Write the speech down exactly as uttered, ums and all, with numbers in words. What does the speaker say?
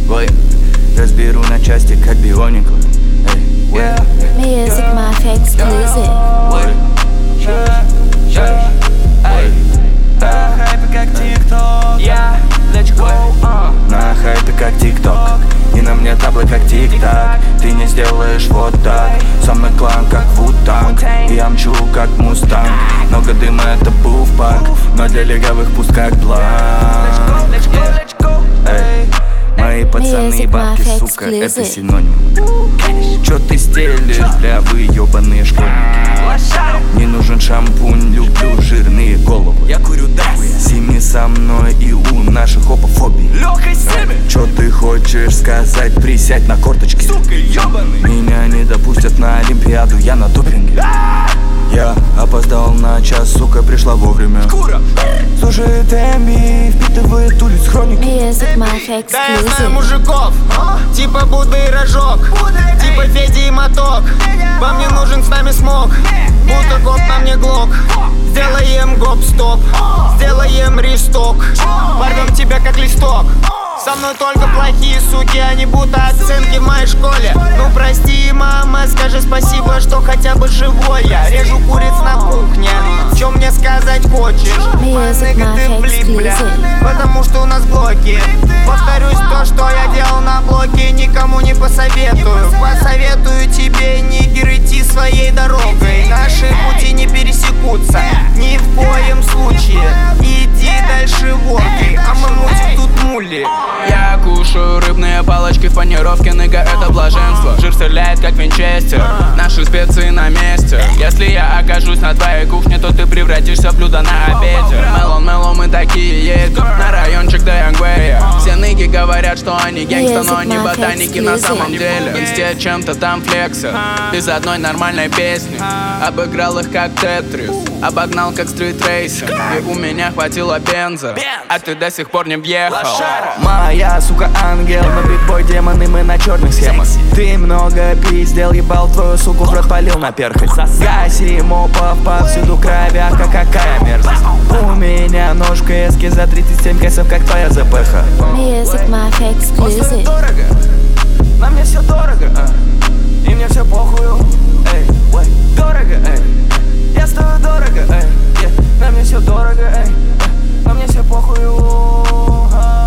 ой, разберу на части, как бионикл. Эй, ой, Music Mafia Exclusive. ой, ой, На хайпе как тик-ток, я let's go, uh. на хайпе как тик-ток, и на мне таблы как тик-так. Ты не сделаешь вот так, со мной клан как Ву-Танг, и я мчу как Мустанг. Много дыма это буф-пак, но для легавых пуст как бланк. Let's go, let's go, Эй, мои пацаны и Music бабки, Mafia сука, это Exclusive. синоним. Чё ты стелишь, бля, вы ёбаные школьники? Не нужен шампунь, люблю жирные головы. я курю дахуя, Сими со мной и у наших хопофобий. лёгкой семи, Чё ты хочешь сказать, присядь на корточки? сука, ёбаный. Меня не допустят на Олимпиаду, я на допинге. Я опоздал на час, сука, пришла вовремя. Кура, Слушает Эми, впитывает улиц хроники. Music Mafia Да я знаю Exclusive. мужиков, типа Будда и Рожок, типа Федя и Моток. Вам не нужен с нами смог, будто кот на мне глок. Сделаем гоп-стоп, сделаем ристок, порвем тебя как листок. Со мной только плохие суки, они будто оценки в моей школе. Ну прости, мама, скажи спасибо, что хотя бы живой я. Режу куриц на кухне, чё мне сказать хочешь? Music Ныга, ты Mafia влип, бля, Exclusive. потому что у нас блоки. Повторюсь, то, что я делал на блоке, никому не посоветую. Посоветую тебе, нигер, идти своей дорогой. Наши пути не пересекутся ни в коем случае. Иди дальше воркой, а мы мутим тут мули. Я кушаю рыбные палочки в панировке, ныга, это блаженство. Жир стреляет как винчестер, наши специи на месте. Если я окажусь на твоей кухне, то ты превратишься в блюдо на обеде. Мелон, мелон, мы такие едем на райончик до Янгвея. Все ныги говорят, что они гэнгста, но они ботаники на самом деле. В инсте чем-то там флексят, без одной нормальной песни. Обыграл их как Тетрис, обогнал как стритрейсер. И у меня хватило бенза, а ты до сих пор не въехал. Моя сука ангел, но бигбой демон, и мы на черных схемах. Ты много пиздел, ебал твою суку, в рот полил на перхоть. Гаси мопов повсюду кровяка, какая мерзость. У меня ножка эски за тридцать семь кэсов, как твоя ЗПХ. Music Mafia Exclusive. Дорого, на мне все дорого, а. И мне все похую, эй, ой, дорого, эй. Я стою дорого, эй, yeah. На мне все дорого, эй, на мне все похую, а.